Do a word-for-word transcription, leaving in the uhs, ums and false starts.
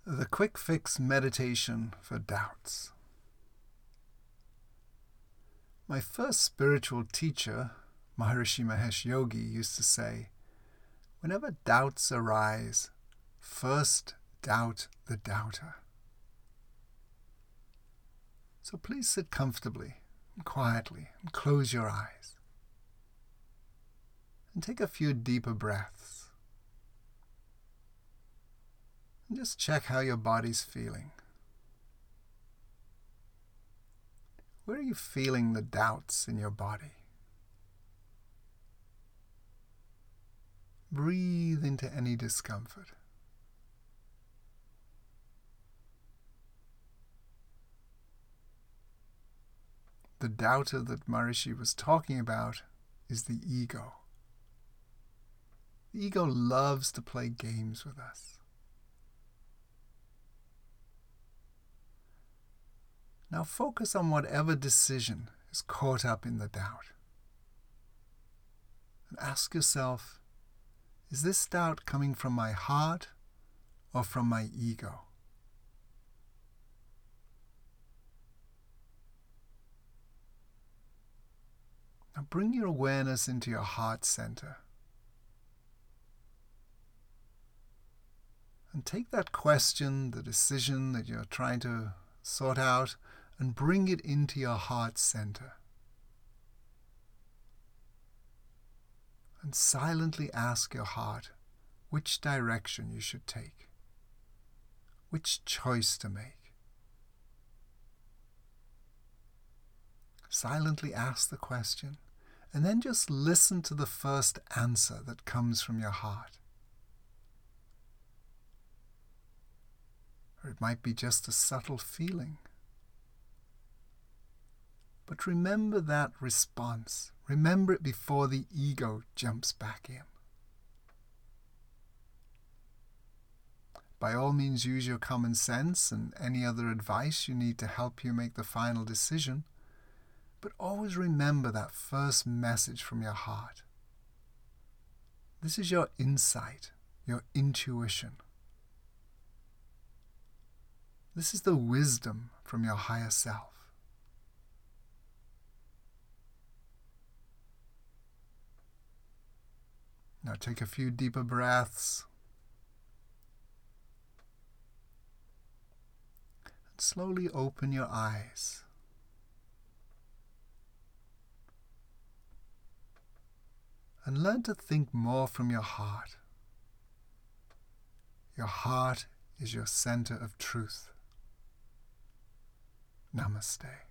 The Quick Fix Meditation for Doubts. My first spiritual teacher, Maharishi Mahesh Yogi, used to say, whenever doubts arise, first doubt the doubter. So please sit comfortably and quietly and close your eyes. And take a few deeper breaths. And just check how your body's feeling. Where are you feeling the doubts in your body? Breathe into any discomfort. The doubter that Maharishi was talking about is the ego. The ego loves to play games with us. Now focus on whatever decision is caught up in the doubt. And ask yourself, is this doubt coming from my heart or from my ego? Now bring your awareness into your heart center. And take that question, the decision that you're trying to sort out, and bring it into your heart center. And silently ask your heart which direction you should take, which choice to make. Silently ask the question, and then just listen to the first answer that comes from your heart. Or it might be just a subtle feeling. But remember that response. Remember it before the ego jumps back in. By all means, use your common sense and any other advice you need to help you make the final decision. But always remember that first message from your heart. This is your insight, your intuition. This is the wisdom from your higher self. Now take a few deeper breaths. And slowly open your eyes. And learn to think more from your heart. Your heart is your center of truth. Namaste.